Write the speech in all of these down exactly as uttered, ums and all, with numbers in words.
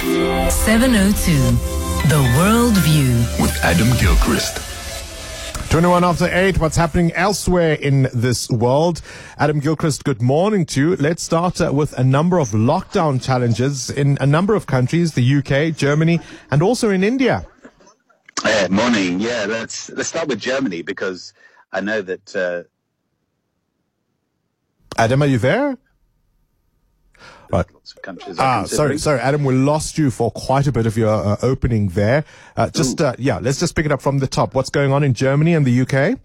seven oh two, The World View with Adam Gilchrist. twenty-one after eight, what's happening elsewhere in this world? Adam Gilchrist, good morning to you. Let's start uh, with a number of lockdown challenges in a number of countries, the U K, Germany, and also in India. Uh, morning. Yeah, let's let's start with Germany because I know that... Uh... Adam, are you there? Right. Lots of countries Ah, sorry, sorry, Adam, we lost you for quite a bit of your uh, opening there. Uh, just, uh, yeah, let's just pick it up from the top. What's going on in Germany and the U K?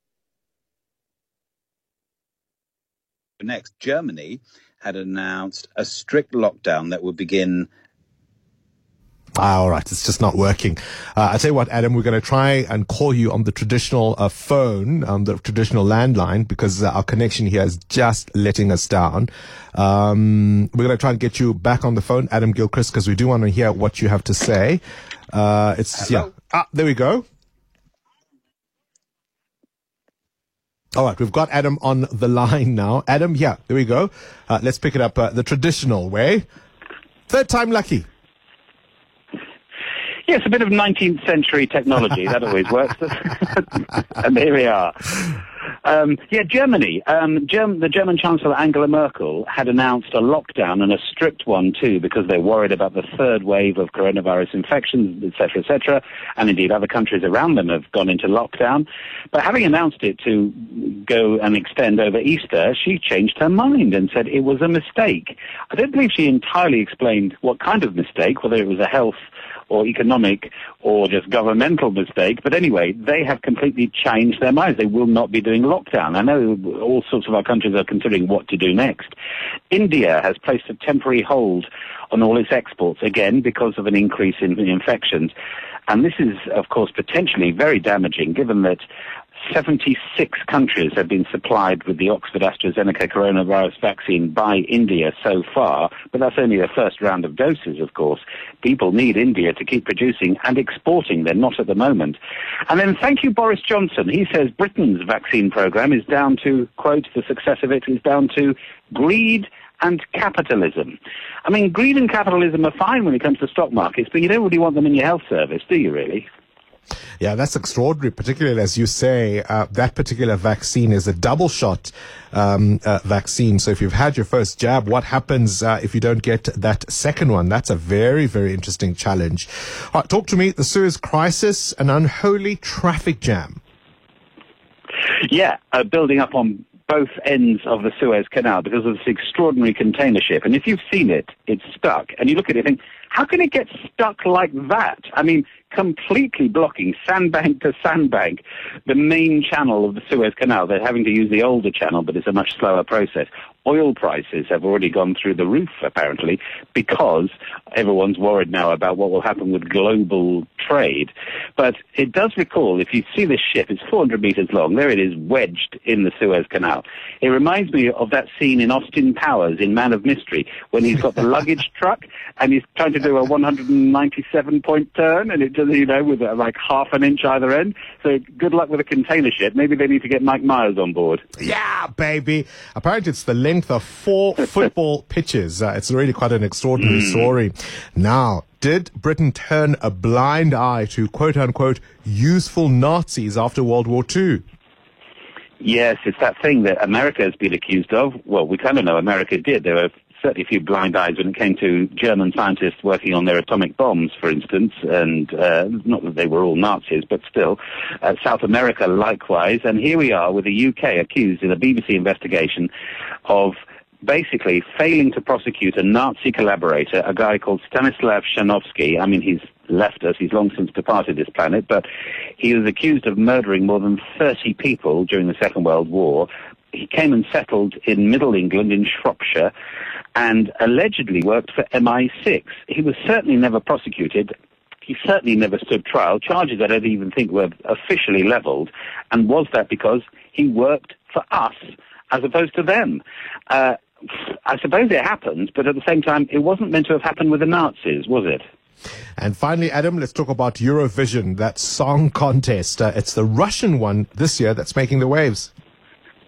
Next, Germany had announced a strict lockdown that would begin... Ah, all right. It's just not working. Uh, I tell you what, Adam, we're going to try and call you on the traditional uh, phone, on the traditional landline, because uh, our connection here is just letting us down. Um, we're going to try and get you back on the phone, Adam Gilchrist, because we do want to hear what you have to say. Uh, it's, Hello? yeah. Ah, there we go. All right. We've got Adam on the line now. Adam, yeah, there we go. Uh, let's pick it up uh, the traditional way. Third time lucky. Yes, a bit of nineteenth century technology. That always works. And here we are. Um, yeah, Germany. Um, Germ- the German Chancellor Angela Merkel had announced a lockdown, and a strict one too, because they're worried about the third wave of coronavirus infections, et cetera, et cetera. And indeed, other countries around them have gone into lockdown. But having announced it to go and extend over Easter, she changed her mind and said it was a mistake. I don't believe she entirely explained what kind of mistake, whether it was a health or economic or just governmental mistake. But anyway, they have completely changed their minds. They will not be doing lockdown. I know all sorts of our countries are considering what to do next. India has placed a temporary hold on all its exports, again, because of an increase in infections. And this is, of course, potentially very damaging, given that seventy-six countries have been supplied with the Oxford AstraZeneca coronavirus vaccine by India so far, but that's only the first round of doses, of course. People need India to keep producing and exporting. They're not at the moment. And then thank you, Boris Johnson. He says Britain's vaccine program is down to, quote, the success of it is down to greed and capitalism. I mean, greed and capitalism are fine when it comes to stock markets, but you don't really want them in your health service, do you really? Yeah, that's extraordinary, particularly as you say, uh, that particular vaccine is a double shot um, uh, vaccine. So if you've had your first jab, what happens uh, if you don't get that second one? That's a very, very interesting challenge. All right, talk to me. The Suez Crisis, an unholy traffic jam. Yeah, uh, building up on both ends of the Suez Canal because of this extraordinary container ship. And if you've seen it, it's stuck. And you look at it and think, how can it get stuck like that? I mean, completely blocking sandbank to sandbank the main channel of the Suez Canal. They're having to use the older channel, but it's a much slower process. Oil prices have already gone through the roof, apparently, because everyone's worried now about what will happen with global trade. But it does recall, if you see this ship, it's four hundred meters long. There it is, wedged in the Suez Canal. It reminds me of that scene in Austin Powers in Man of Mystery, when he's got the luggage truck and he's trying to do a one hundred ninety-seven point turn, and it does, you know, with uh, like half an inch either end. So good luck with a container ship. Maybe they need to get Mike Myers on board. Yeah, baby. Apparently it's the length of four football pitches. Uh, it's really quite an extraordinary mm. story. Now, did Britain turn a blind eye to quote-unquote useful Nazis after World War Two? Yes, it's that thing that America has been accused of. Well, we kind of know America did. There were certainly a few blind eyes when it came to German scientists working on their atomic bombs, for instance, and uh, not that they were all Nazis, but still. Uh, South America, likewise. And here we are with the U K accused in a B B C investigation of basically failing to prosecute a Nazi collaborator, a guy called Stanislav Shanovsky. I mean, he's left us. He's long since departed this planet, but he was accused of murdering more than thirty people during the Second World War. He came and settled in Middle England, in Shropshire, and allegedly worked for M I six. He was certainly never prosecuted. He certainly never stood trial. Charges I don't even think were officially levelled. And was that because he worked for us as opposed to them? Uh, I suppose it happens, but at the same time, it wasn't meant to have happened with the Nazis, was it? And finally, Adam, let's talk about Eurovision, that song contest. Uh, it's the Russian one this year that's making the waves.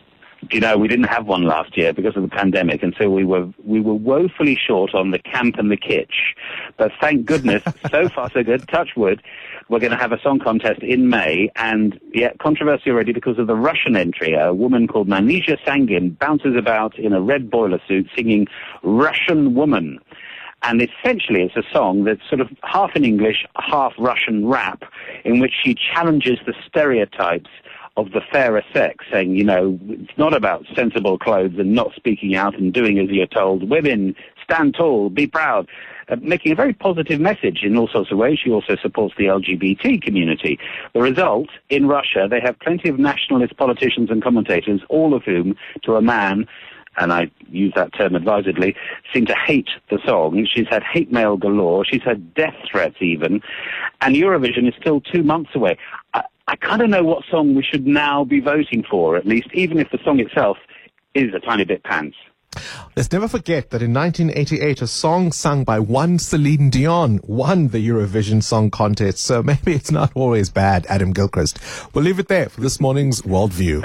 you know, we didn't have one last year because of the pandemic, and so we were we were woefully short on the camp and the kitsch. But thank goodness, so far so good. Touch wood. We're going to have a song contest in May, and yeah, controversy already because of the Russian entry. A woman called Manisha Sangin bounces about in a red boiler suit singing "Russian Woman." And essentially it's a song that's sort of half in English, half Russian rap, in which she challenges the stereotypes of the fairer sex, saying, you know, it's not about sensible clothes and not speaking out and doing as you're told. Women, stand tall, be proud. Uh, making a very positive message in all sorts of ways. She also supports the L G B T community. The result, in Russia, they have plenty of nationalist politicians and commentators, all of whom, to a man, and I use that term advisedly, seem to hate the song. She's had hate mail galore. She's had death threats even. And Eurovision is still two months away. I, I kind of know what song we should now be voting for, at least, even if the song itself is a tiny bit pants. Let's never forget that in nineteen eighty-eight, a song sung by one Celine Dion won the Eurovision Song Contest. So maybe it's not always bad, Adam Gilchrist. We'll leave it there for this morning's Worldview.